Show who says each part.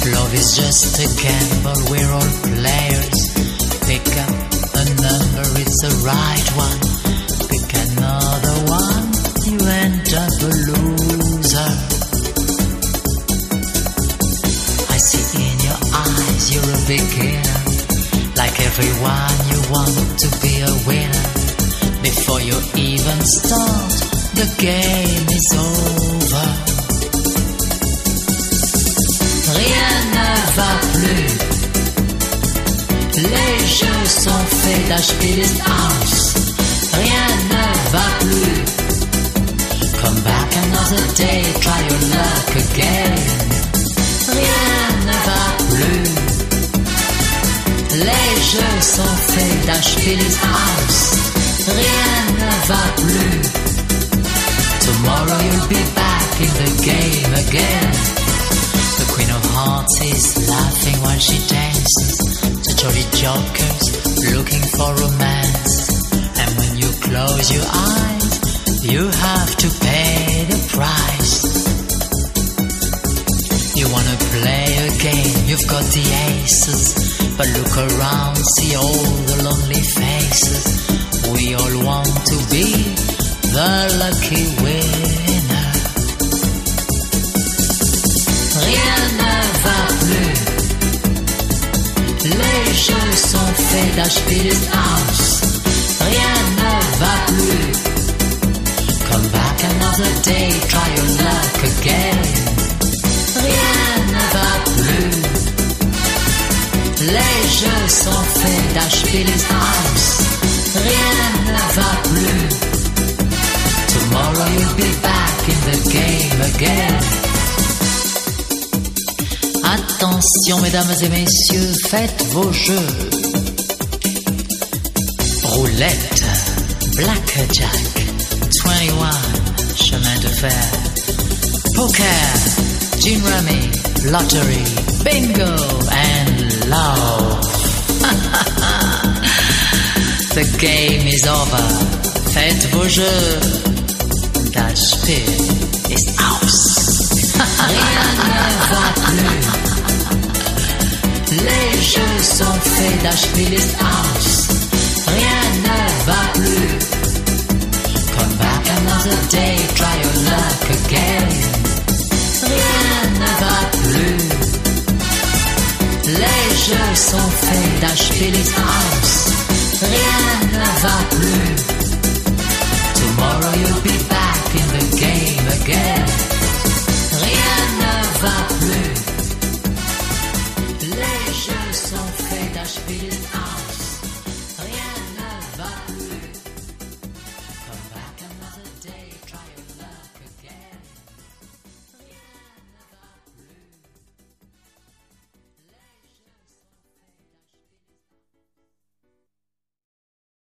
Speaker 1: Love is just a gamble, we're all players. Pick up a number, it's the right one. Pick another one, you end up a loser. I see in your eyes you're a beginner. Like everyone you want to be a winner. Before you even start, the game is over. Rien ne va plus. Les jeux sont faits d'acheter des house. Rien ne va plus. Come back another day, try your luck again. Rien ne va plus. Les jeux sont faits d'acheter des house. Rien ne va plus. Tomorrow you'll be back in the game again. The Queen of Hearts is laughing while she dances. The jolly jokers looking for romance. And when you close your eyes, you have to pay the price. You wanna play a game, you've got the aces. But look around, see all the lonely faces. We all want to be the lucky winner. Rien ne va plus. Les jeux sont faits d'acheter des house. Rien ne va plus. Come back another day, try your luck again. Rien ne va plus. Les jeux sont faits d'acheter des house. Rien ne va plus. Tomorrow you'll be back in the game again. Attention mesdames et messieurs, faites vos jeux. Roulette, blackjack, 21, chemin de fer. Poker, gin rummy, lottery, bingo and love. The game is over. Faites vos jeux. Das Spiel ist aus. Rien ne va plus. Les jeux sont faits d'acheter les house. Rien ne va plus. Come back another day, try your luck again. Rien ne va plus. Les jeux sont faits d'acheter les house. Rien ne va plus. Tomorrow you'll be